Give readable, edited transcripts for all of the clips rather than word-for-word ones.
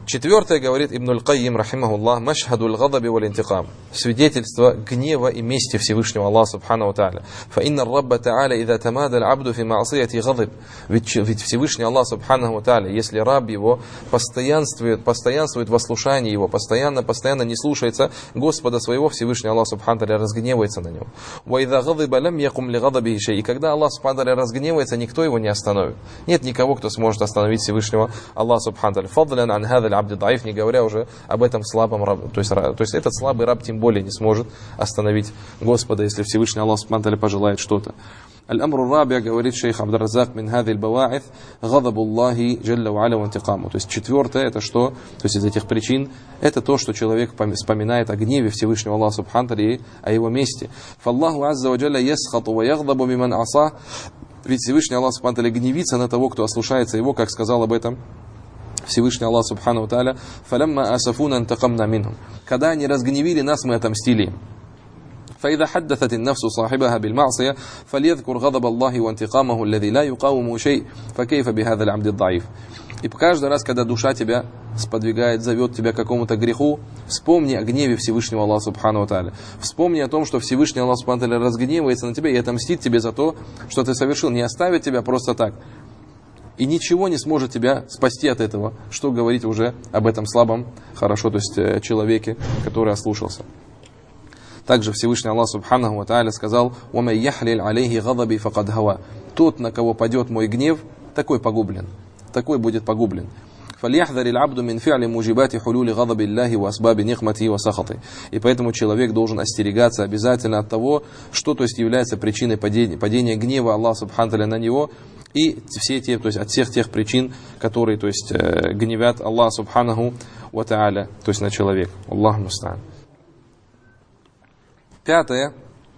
Четвертое, говорит Ибн аль-Кайим, рахимахуллах, машхадуль гадаби валь интикам. Свидетельство гнева и мести Всевышнего Аллаха Субхану ва Тааля. Фа инна Рабба Тааля ида тамадаль абду фи маасияти гадаб. Ведь Всевышний Аллах Субхану ва Тааля, если раб его постоянствует в ослушании его, постоянно не слушается Господа своего, Всевышний Аллах Субхану ва Тааля разгневается на него. Ва ида гадаба лам якум ли гадабихи шей. И когда Аллах Субхану ва Тааля разгневается, никто его не остановит. Нет никого, кто сможет остановить Всевышнего Аллаха Субхану ва Тааля. Фадлян ан хадаль абди даиф, не говоря уже об этом слабом рабе. То есть этот слабый раб тем более не сможет остановить Господа, если Всевышний Аллах Субхану ва Тааля пожелает что-то. Аль-Амру Раби, говорит шейх Абд-ар-Разак, мин хадиль бава'ith гадабу Аллахи джалля ва аля ва интикаму. То есть четвертое, это что? То есть из этих причин, это то, что человек вспоминает о гневе Всевышнего Аллаха Субхану ва Тааля и о его мести. Фаллаху азза ва джалля ясхату ва ягдабу миман аса. Ведь Всевышний Аллах Субхану ва Тааля гневится на того, кто ослушается его, как сказал об этом Всевышний Аллах Субхану ва Тааля: «Фалямма асафуна интакамна минхум». Когда они разгневили нас, мы отомстили им. فإذا حدثت النفس صاحبها بالمعصية فليذكر غضب الله وانتقامه الذي لا يقاوم شيء فكيف بهذا العبد الضعيف. И каждый раз, когда душа тебя сподвигает, зовет тебя к какому-то греху, вспомни о гневе Всевышнего Аллаха Субхану ва Тааля. Вспомни о том, что Всевышний Аллах Субхану ва Тааля разгневается на тебя и отомстит тебе за то, что ты совершил, не оставит тебя просто так. И ничего не сможет тебя спасти от этого. Что говорить уже об этом слабом, хорошо, то есть человеке, который ослушался. Также Всевышний Аллах Субханаху ва Тааля сказал: «Ума яхлиль алейхи гадаби факад хава». Тот, на кого падет мой гнев, такой погублен. Такой будет погублен. فَلْيَحْذَرِ الْعَبْدُ مِنْ فِعْلِ مُجِبَاتِ حُلُولِ غَضَبِ اللَّهِ وَأَسْبَابِ نِقْمَتِهِ وَسَخَطِهِ. И поэтому человек должен остерегаться обязательно от того, что то есть является причиной падения гнева Аллаха Субхану ва Тааля на него, и все те, то есть от всех тех причин, которые, то есть гневят Аллаха Субханаху ва Тааля, то есть на человека. Аллаху муста'ан. Пятое.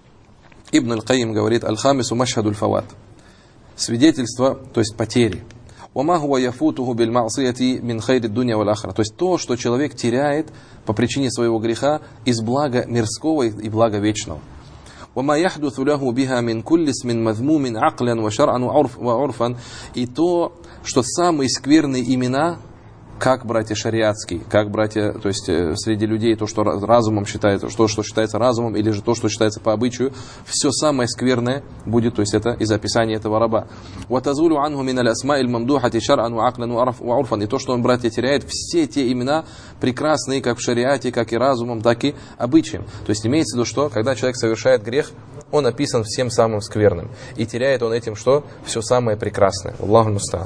Ибн аль-Кайим говорит: аль-хамису машхадуль фават. Свидетельство, то есть потери. وَمَا هُوَ يَفُوتُهُ بِالْمَعْصِيَةِ مِنْ خَيْرِ الدُّنْيَا وَالْآخِرَةِ. То есть то, что человек теряет по причине своего греха из блага мирского и блага вечного. وَمَا يَحْدُثُ لَهُ بِهَا مِنْ كُلِّ اسْمٍ مَذْمُومٍ عَقْلًا وَشَرْعًا وَعُرْفًا. И то, что самые скверные имена, как братья шариатские, как братья, то есть среди людей, то, что разумом считается, что считается разумом, или же то, что считается по обычаю, все самое скверное будет, то есть это из описания этого раба. وَتَزُولُ عَنْهُ مِنَ الْأَسْمَاءِ الْمَمْدُوحَةِ شَرْعًا وَعَقْلًا وَعُرْفًا. И то, что он, братья, теряет все те имена прекрасные, как в шариате, как и разумом, так и обычаем. То есть имеется в виду, что когда человек совершает грех, он описан всем самым скверным. И теряет он этим что? Все самое прекрасное. Аллаху муста'ан.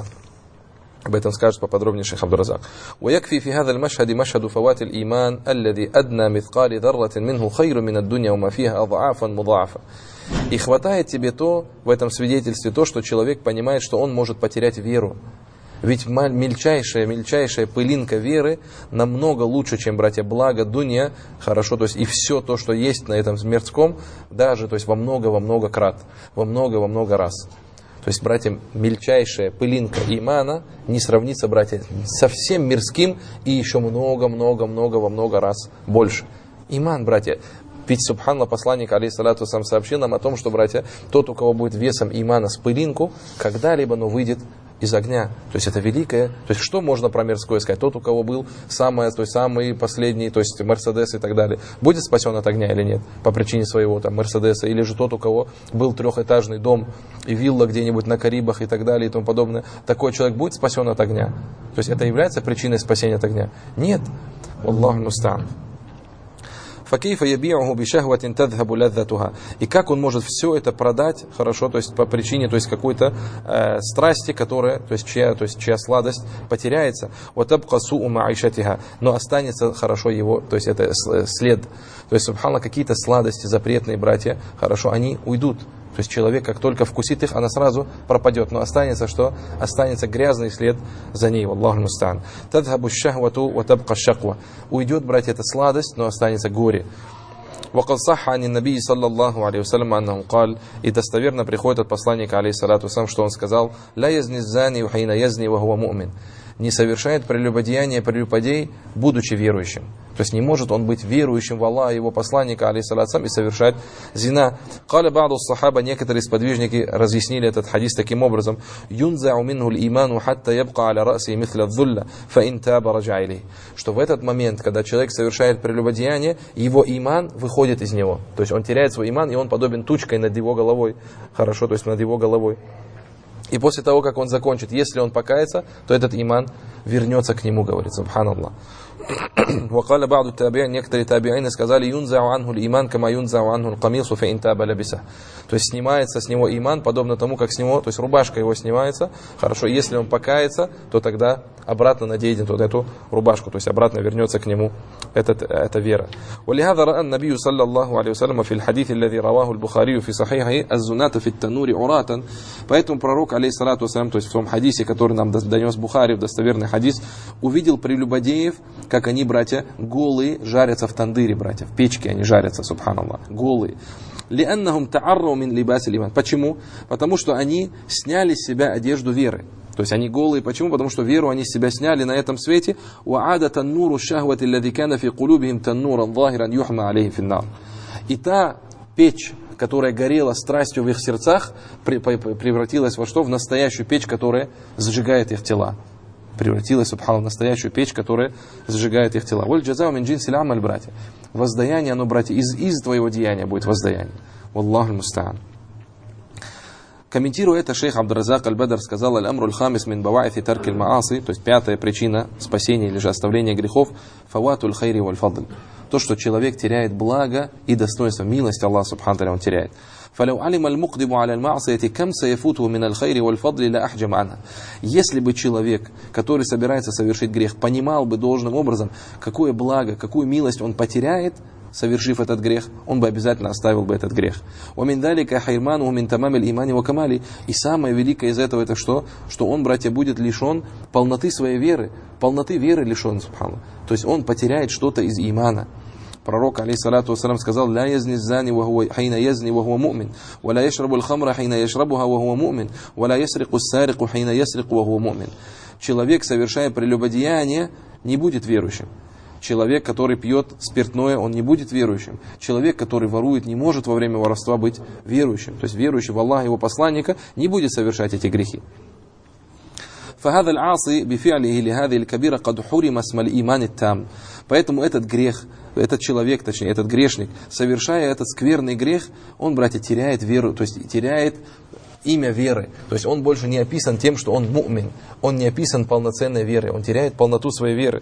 Об этом скажет поподробнее шейх Абд-ар-Разак. ويكفي في هذا المشهد مشهد فوات الإيمان الذي أدنى مثقال ذرة منه خير من الدنيا وما فيها أضعافا مضاعفة. И хватает тебе то, в этом свидетельстве, то, что человек понимает, что он может потерять веру. Ведь мельчайшая пылинка веры намного лучше, чем, братья, благо дунья, хорошо, то есть и все то, что есть на этом мирском, даже, то есть во много крат, во много раз. То есть, братья, мельчайшая пылинка имана не сравнится, братья, со всем мирским и еще во много раз больше. Иман, братья. Ведь, субханаллах, посланник, алейхиссалату вассалям, сообщил нам о том, что, братья, тот, у кого будет весом имана с пылинку, когда-либо, но выйдет из огня. То есть это великое. То есть что можно про мирское сказать? Тот, у кого был самый последний, то есть Мерседес и так далее, будет спасен от огня или нет? По причине своего там Мерседеса. Или же тот, у кого был трехэтажный дом и вилла где-нибудь на Карибах и так далее и тому подобное. Такой человек будет спасен от огня? То есть это является причиной спасения от огня? Нет. Аллаху муста'ан. فَكَيْفَ يَبِيعُهُ بِشَهْوَةٍ تَذْهَبُ لَذَّتُهَا. И как он может все это продать, хорошо, то есть по причине, то есть какой-то страсти, которая, то есть чья сладость потеряется. وَتَبْقَ سُوءُ مَعِيشَتِهَا. Но останется хорошо его, то есть это след. То есть, субханаллах, какие-то сладости запретные, братья, хорошо, они уйдут. То есть человек, как только вкусит их, она сразу пропадет. Но останется что? Останется грязный след за ней. Аллаху муста'ан. Тадхабу шахвату ва табqa шаква. Уйдет, братья, эта сладость, но останется горе. وقد صح عن النبي صلى الله عليه وسلم أنه قال. И достоверно приходит от посланника, алейхиссалату вассалям, что он сказал: لا يزني الزاني حين يزني وهو مؤمن. Не совершает прелюбодеяние прелюбодей, будучи верующим. То есть не может он быть верующим в Аллаха и его посланника, алейхиссалям, и совершать зина. Каля ба'ду сахаба, некоторые сподвижники разъяснили этот хадис таким образом: юнзау минху л-иману хатта ябка аля раси мithля дзулля, фа ин таба раджа илейх. Что в этот момент, когда человек совершает прелюбодеяние, его иман выходит из него. То есть он теряет свой иман, и он подобен тучкой над его головой. Хорошо, то есть над его головой. И после того, как он закончит, если он покается, то этот иман вернется к нему, говорит, субханаллах. وقال بعض التابعين, некоторые табиины сказали: юнзау анху л-иман кама юнзау анху л-камису фа ин таба лабиса. То есть снимается с него иман, подобно тому, как с него, то есть рубашка его снимается. Хорошо, если он покается, то тогда обратно наденет вот эту рубашку, то есть обратно вернется к нему эта вера. ولهذا رأى النبي صلى الله عليه وسلم في الحديث الذي رواه البخاري في صحيحه الزناة في التنور عراة. Поэтому пророк, алейхиссалату вассалям, то есть в том хадисе, который нам донес Бухари, в достоверный хадис, увидел прелюбодеев, как они, братья, голые жарятся в тандыре, братья, в печке они жарятся, субханаллах, голые. لأنهم تعروا من لباس الإيمان. Почему? Потому что они сняли с себя одежду веры. То есть они голые. Почему? Потому что веру они с себя сняли на этом свете. وعاد تنور الشهوة الذي كان في قلوبهم تنورا ظاهرا يحمى عليه في النار. И та печь, которая горела страстью в их сердцах, превратилась во что? В настоящую печь, которая сжигает их тела. Превратилась, субханаллах, в настоящую печь, которая сжигает их тела. Воль джазау мин джинсил амаль, братья. Воздаяние, оно, братья, из твоего деяния будет воздаяние. Валлаху мустаан. Комментируя это, шейх Абдур-Разак аль-Бадр сказал: аль-амру аль-хамис мин баваити тарки аль-мааси, то есть пятая причина спасения или же оставления грехов, фавату аль-хайри валь-фадл. То, что человек теряет благо и достоинство, милость Аллаха субхану ва тааля он теряет. فلو علم المقدم على المعصية كم سيفوته من الخير والفضل لا أحجم عنها. Если бы человек, который собирается совершить грех, понимал бы должным образом, какое благо, какую милость он потеряет, совершив этот грех, он бы обязательно оставил бы этот грех. ومن ذلك حرمانه من تمام الإيمان وكماله. И самое великое из этого это что? Что он, братья, будет лишен полноты своей веры, полноты веры лишен, субханаллах. То есть он потеряет что-то из имана. Пророк, алейхиссалату вассалам, сказал: لا يزني الزاني حين يزني وهو مؤمن ولا يشرب الخمر حين يشربها وهو مؤمن ولا يسرق السارق حين يسرق وهو مؤمن. Человек, совершая прелюбодеяние, не будет верующим. Человек, который пьет спиртное, он не будет верующим. Человек, который ворует, не может во время воровства быть верующим. То есть верующий в Аллаха и его посланника не будет совершать эти грехи. فهذا العاصي بفعله لهذه الكبيرة قد حرم اسم الإيمان التام. Поэтому этот грех, этот человек, точнее, этот грешник, совершая этот скверный грех, он, братья, теряет веру, то есть теряет имя веры. То есть он больше не описан тем, что он му'мин. Он не описан полноценной верой. Он теряет полноту своей веры.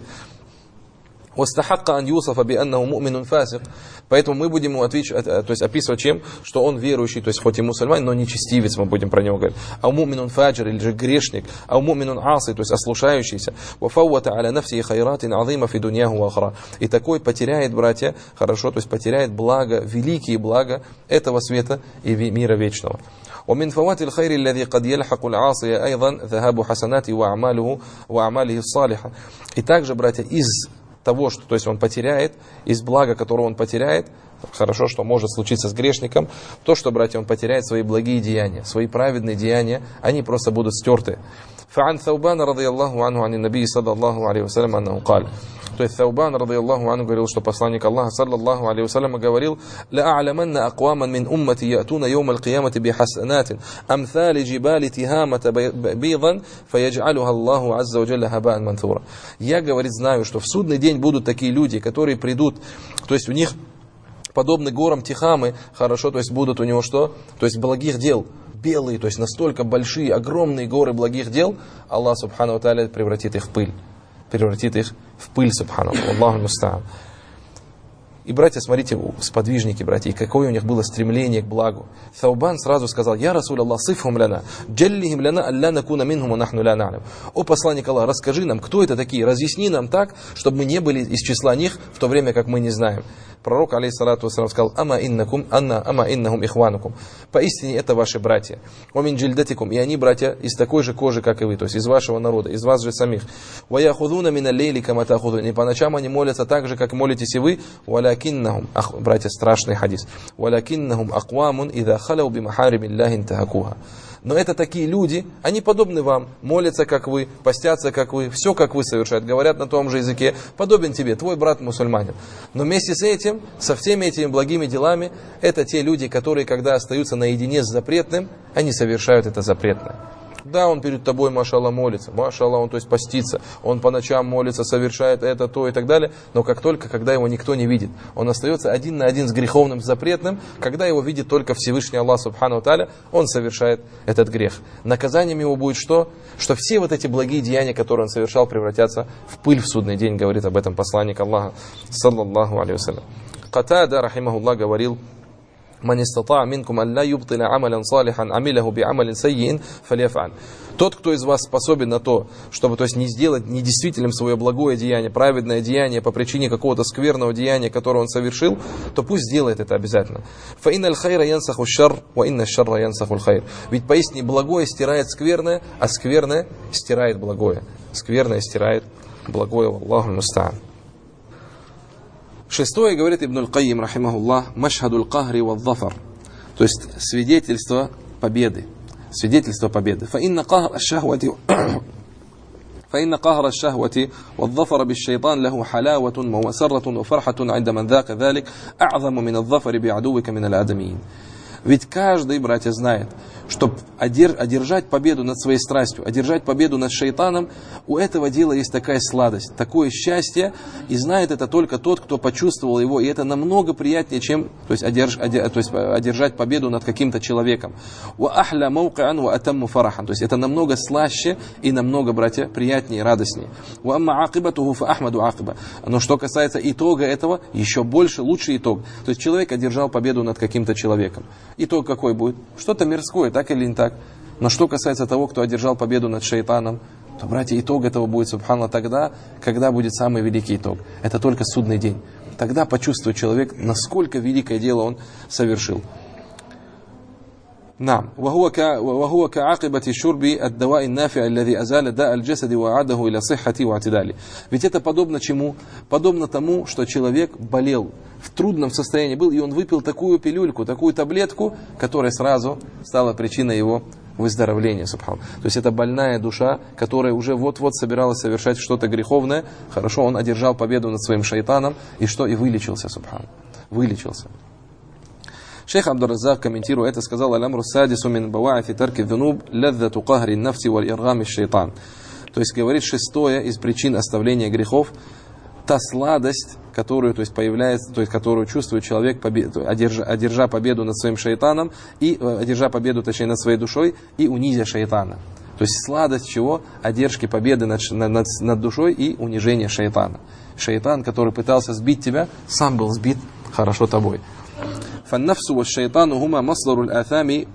واستحق أن يوصف بأنه مؤمن فاسق. Поэтому мы будем ему то есть описывать чем? Что он верующий, то есть хоть и мусульманин, но нечестивец, мы будем про него говорить. А му'минун фаджир, или же грешник. А му'минун аси, то есть ослушающийся. وفوت على نفسه خيرات عظيمة في دنياه وآخرة. И такой потеряет, братья, хорошо, то есть потеряет благо, великие блага этого света и мира вечного. ومن فوات الخير الذي قد يلحق العاصي أيضا ذهاب حسناته وأعماله الصالحة. И также, братья, из того, что, то есть он потеряет, из блага, которого он потеряет, хорошо, что может случиться с грешником, то, что, братья, он потеряет свои благие деяния, свои праведные деяния, они просто будут стерты. فعن ثوبان رضي الله عنه عن النبي صلى الله عليه وسلم أنه قال. То есть Таубан, радийаллаху анху, говорил, что посланник Аллаха, саллаллаху алейхи вассалям, говорил: لَأَعْلَمَنَّ أَقْوَامًا مِنْ أُمَّتِي يَأْتُونَ يَوْمَ الْقِيَامَةِ بِحَسَنَاتٍ أَمْثَالِ جِبَالِ تِهَامَةَ بَيْضًا فَيَجْعَلُهَا اللَّهُ عَزَّ وَجَلَّ هَبَاءً مَنْثُورًا. Я, говорит, знаю, что в судный день будут такие люди, которые придут, то есть у них подобны горам Тихамы, хорошо, то есть будут у него что? То есть благих дел. Белые, то есть настолько большие, огромные горы благих дел, Аллах субхану ва тааля превратит их в пыль. Превратит их в пыль, субхану. Аллаху мустаан. И, братья, смотрите, сподвижники, братья, и какое у них было стремление к благу. Таубан сразу сказал: «Я Расул Аллах, сифхум ляна, джаллихим ляна, алля накуна минхум, а нахну ля на'лям». О посланник Аллаха, расскажи нам, кто это такие, разъясни нам так, чтобы мы не были из числа них, в то время как мы не знаем. Пророк, алейхиссалату вассалам, сказал: ама иннахум ихванукум. Поистине это ваши братья. Омин джильдатикум. И они, братья, из такой же кожи, как и вы, то есть из вашего народа, из вас же самих. Ва яхудуна мина лейли кама тахудун. И по ночам они молятся так же, как молитесь и вы. Валякиннахум. Братья, страшный хадис. Валякиннахум аквамун идha халау бимахариб Аллахи интахакуха. Но это такие люди, они подобны вам, молятся как вы, постятся как вы, все как вы совершают, говорят на том же языке, подобен тебе, твой брат мусульманин. Но вместе с этим, со всеми этими благими делами, это те люди, которые, когда остаются наедине с запретным, они совершают это запретное. Да, он перед тобой, машалла, молится, машалла, он то есть постится, он по ночам молится, совершает это, то и так далее, но как только, когда его никто не видит, он остается один на один с греховным, с запретным, когда его видит только Всевышний Аллах Субхану Тааля, он совершает этот грех. Наказанием его будет что? Что все вот эти благие деяния, которые он совершал, превратятся в пыль в судный день, говорит об этом посланник Аллаха, саллаллаху алейхи вассалям. Катада, рахимахуллах, говорил: «Ман истатаа минкум ан ла юбтиля амалян салихан амиляху би амалин саййин фалyaфаль». Тот, кто из вас способен на то, чтобы, то есть, не сделать недействительным свое благое деяние, праведное деяние по причине какого-то скверного деяния, которое он совершил, то пусть сделает это обязательно. «Фаинналь хайра янсаху шарр, ва инна шарра янсаху хайр». Ведь поистине благое стирает скверное, а скверное стирает благое. Скверное стирает благое. Валлаху муста'ан. Шестое, говорит Ибн аль-Кайим, рахимахуллах, машхадуль кахри вал зафар, то есть свидетельство победы. Свидетельство победы. Фаинна кахр аш-шахвати вал зафар биш-шайтан лаху халаватун ва масарратун ва фархатун инда ман зака залик а'заму мин ад-зафари би адувика мин аль-адамиин. Ведь каждый, братья, знает, что одержать победу над своей страстью, одержать победу над шайтаном, у этого дела есть такая сладость, такое счастье, и знает это только тот, кто почувствовал его, и это намного приятнее, чем одержать победу над каким-то человеком. То есть это намного слаще и намного, братья, приятнее и радостнее. Но что касается итога этого, еще больше, лучший итог. То есть человек одержал победу над каким-то человеком. Итог какой будет? Что-то мирское, так или не так. Но что касается того, кто одержал победу над шайтаном, то, братья, итог этого будет, субханаллах, тогда, когда будет самый великий итог. Это только судный день. Тогда почувствует человек, насколько великое дело он совершил. نعم وهو كعاقبة شرب الدواء النافع الذي أزال داء الجسد وأعاده إلى صحته واعتداله. Ведь это подобно чему? Подобно тому, что человек болел, в трудном состоянии был, и он выпил такую пилюльку, такую таблетку, которая сразу стала причиной его выздоровления, субхан. То есть это больная душа, которая уже вот-вот собиралась совершать что-то греховное. Хорошо, он одержал победу над своим шайтаном, и что? И вылечился, субхан. Вылечился. Шейх Абдур-Раззак, комментируя это, сказал: «Алямру садису мин бава'ифи тарки дзунуб лаззату кахри нафси валь иргами шайтан». То есть, говорит, шестое из причин оставления грехов, та сладость, которую, то есть, появляется, то есть, которую чувствует человек, одержа победу над своим шайтаном, и одержа победу, точнее, над своей душой, и унизя шайтана. То есть сладость чего? Одержки победы над душой и унижение шайтана. Шайтан, который пытался сбить тебя, сам был сбит хорошо тобой. فالنفس والشيطان هما مصدر الآثام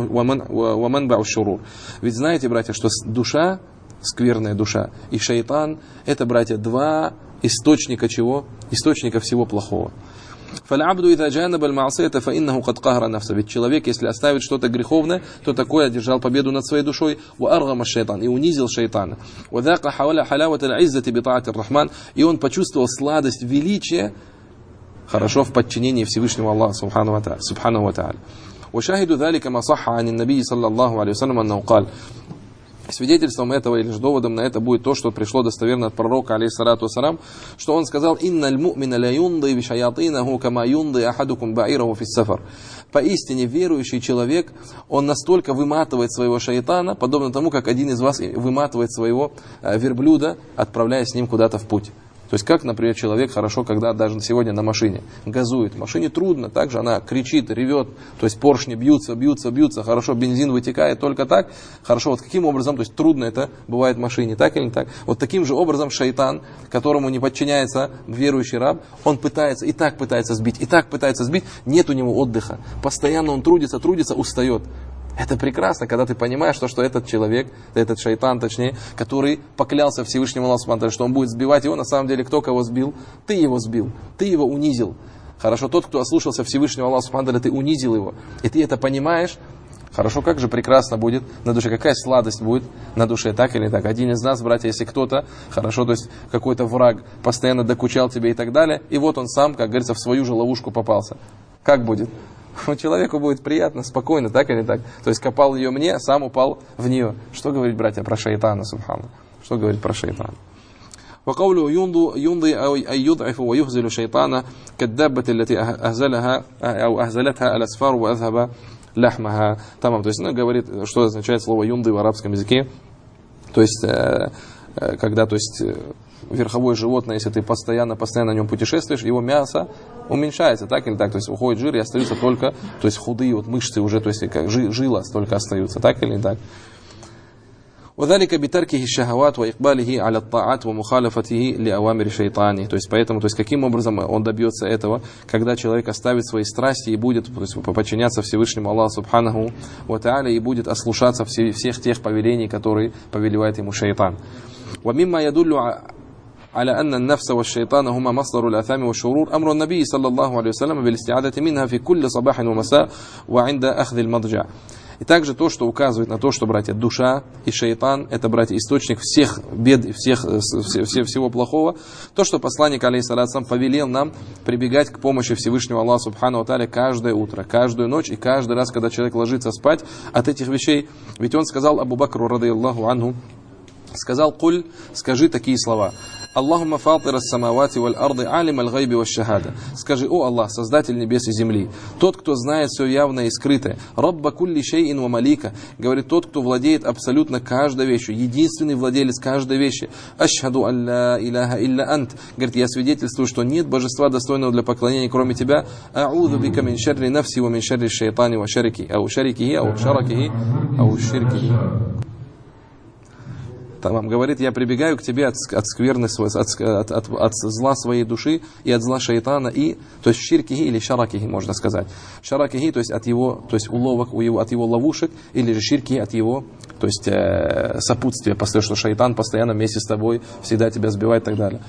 ومنبع الشرور. Ведь знаете, братья, что душа, скверная душа, и шайтан, это, братья, два источника чего? Источника всего плохого. فالعبد إذا جانب المعصية فإنه قد قهر نفسه. Ведь человек, если оставит что-то греховное, то такое одержал победу над своей душой. وأرغم الشيطان, и унизил шайтана. وذاق حلاوة العزة بطاعة الرحمن, и он почувствовал сладость величия, хорошо, в подчинении Всевышнему Аллаху Субхану ва Тааля. وشاهد ذلك ما صح عن النبي صلى الله عليه وسلم أنه قال. Свидетельством этого или же доводом на это будет то, что пришло достоверно от пророка, алейхиссалату вассалам, что он сказал: «Инналь му'мина ля юнди би шаятинаху кама юнди ахадукум ба'ираху фис сафар». Поистине верующий человек, он настолько выматывает своего шайтана, подобно тому, как один из вас выматывает своего верблюда, отправляясь с ним куда-то в путь. То есть, как, например, человек хорошо, когда даже сегодня на машине газует. В машине трудно, также она кричит, ревет, то есть поршни бьются, хорошо, бензин вытекает только так. Хорошо, вот каким образом, то есть трудно это бывает в машине, так или не так? Вот таким же образом шайтан, которому не подчиняется верующий раб, он пытается, и так пытается сбить, нет у него отдыха. Постоянно он трудится, устает. Это прекрасно, когда ты понимаешь, что этот человек, этот шайтан, точнее, который поклялся Всевышнему Аллаху, что он будет сбивать его, на самом деле, кто кого сбил? Ты его сбил, ты его унизил. Хорошо, тот, кто ослушался Всевышнего Аллаха, ты унизил его. И ты это понимаешь. Хорошо, как же прекрасно будет на душе, какая сладость будет на душе, так или так. Один из нас, братья, если кто-то, хорошо, то есть какой-то враг постоянно докучал тебе и так далее, и вот он сам, как говорится, в свою же ловушку попался. Как будет? Человеку будет приятно, спокойно, так или так. То есть копал ее мне, сам упал в нее. Что говорить, братья, про шайтана, субхана? Что говорить про шайтана? وقوله يمضي أي يضعف ويهزل شيطانا كالدابة التي أهزلها أو أهزلتها الأسفار وأذهب لحمها. Тамам, то есть, говорит, что означает слово юнды в арабском языке. То есть, когда, то есть, верховое животное, если ты постоянно на нем путешествуешь, его мясо уменьшается, так или так, то есть уходит жир и остаются только, то есть худые вот мышцы уже, то есть как жила только остаются, так или так. وذلك بتركه الشهوات وإقباله على الطاعات ومخالفته لأوامر شيطانه. То есть поэтому, то есть каким образом он добьется этого, когда человек оставит свои страсти и будет, то есть, подчиняться Всевышнему Аллаху Субханаху ва Тааля и будет ослушаться всех тех повелений, которые повелевает ему шайтан. ومما يدل على أن النفس والشيطان هما مصدر الآثام والشرور أمر النبي صلى الله عليه وسلم بالاستعاذة منها في كل صباح ومساء وعند أخذ المضجع. И также то, что указывает на то, что, братья, душа и шайтан, это, братья, источник всех бед и всего плохого. То, что посланник, алейхиссалям, повелел нам прибегать к помощи Всевышнего Аллаха Субхану ва Тааля каждое утро, каждую ночь и каждый раз, когда человек ложится спать от этих вещей. Ведь он сказал Абу Бакру, радийаллаху анху, сказал: «Куль», скажи такие слова: «Аллахумма фатир ас-самавати валь арды алим аль-гайби ва шахада». Скажи: «О Аллах, Создатель небес и земли, тот, кто знает все явное и скрытое, Рабба кулли шейин ва малика», говорит, тот, кто владеет абсолютно каждой вещью, единственный владелец каждой вещи. «Ашхаду алла иляха илля ант», говорит, я свидетельствую, что нет божества достойного для поклонения, кроме тебя. «А'уду бика мин шарри нафси ва мин шарри шайтани ва шарики, ау шарикихи, ау шаракихи, ау ширкихи». Там говорит, я прибегаю к тебе от скверны, от зла своей души и от зла шайтана, и, то есть ширкихи или шаракихи, можно сказать. Шаракихи, то есть от его, то есть уловок, от его ловушек, или же ширкихи от его, то есть сопутствия, потому что шайтан постоянно вместе с тобой всегда тебя сбивает и так далее.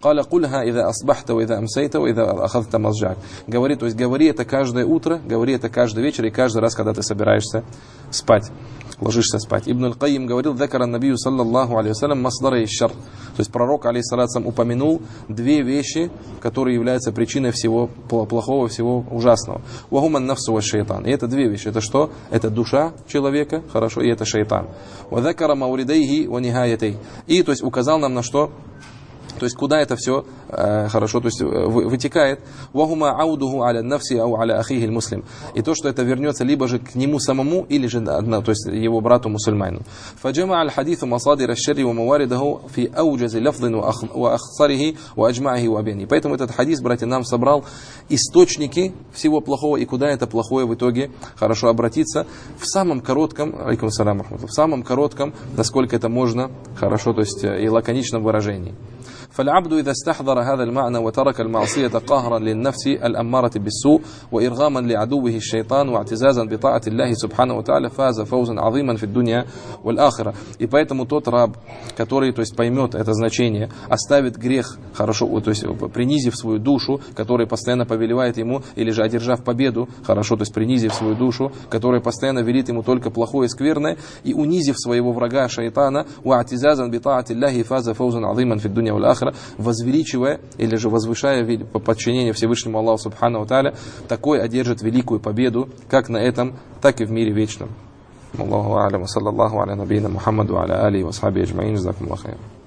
Говори, то есть говори это каждое утро, говори это каждый вечер и каждый раз, когда ты собираешься спать, ложишься спать. Ибн аль-Кайим говорил: «Закара набию саллаллаху алейхи вассалям масдара иш-шар». То есть пророк, алейхиссалям, упомянул две вещи, которые являются причиной всего плохого, всего ужасного. «Вахуман нафсу ва шайтан». И это две вещи. Это что? Это душа человека, хорошо, и это шайтан. «Вазакара мауридайхи ва нихаятей». И, то есть, указал нам на что? То есть, куда это все хорошо, то есть, вытекает. «Вахума аудуху аля нафси ау аля ахихи муслим». И то, что это вернется либо же к нему самому, или же то есть, его брату мусульману. «Фаджама аль-хадиту масадир аш-шарри ва маваридаху фи ауджази лафдин ва ахсарихи ва аджмаахи ва абьяни». Поэтому этот хадис, братья, нам собрал источники всего плохого и куда это плохое в итоге хорошо обратиться в самом коротком, алейкум ассалям, в самом коротком, насколько это можно, хорошо, то есть, и лаконичном выражении. فالعبد إذا استحضر هذا المعنى وترك المعصية قهرا للنفس الأمارة بالسوء وإرغاما لعدوه الشيطان واعتزازا بطاعة الله سبحانه وتعالى فاز فوزا عظيما في الدنيا والآخرة. И поэтому тот раб, который, то есть, поймет это значение, оставит грех, хорошо, то есть принизив свою душу, который постоянно повелевает ему, или же одержав победу, хорошо, то есть принизив свою душу, которая постоянно велит ему только плохое и скверное, и унизив своего врага шайтана, واعتزازا بطاعة الله فاز فوزا عظيما في الدنيا والآخرة, возвеличивая или же возвышая подчинение Всевышнему Аллаху Субхану ва Тааля, такой одержит великую победу как на этом, так и в мире вечном. Аллаху а'алям, саллаллаху аля набийна Мухаммаду, аля алейхи ва асхаби аджмаин, джазакумуллаху хайран.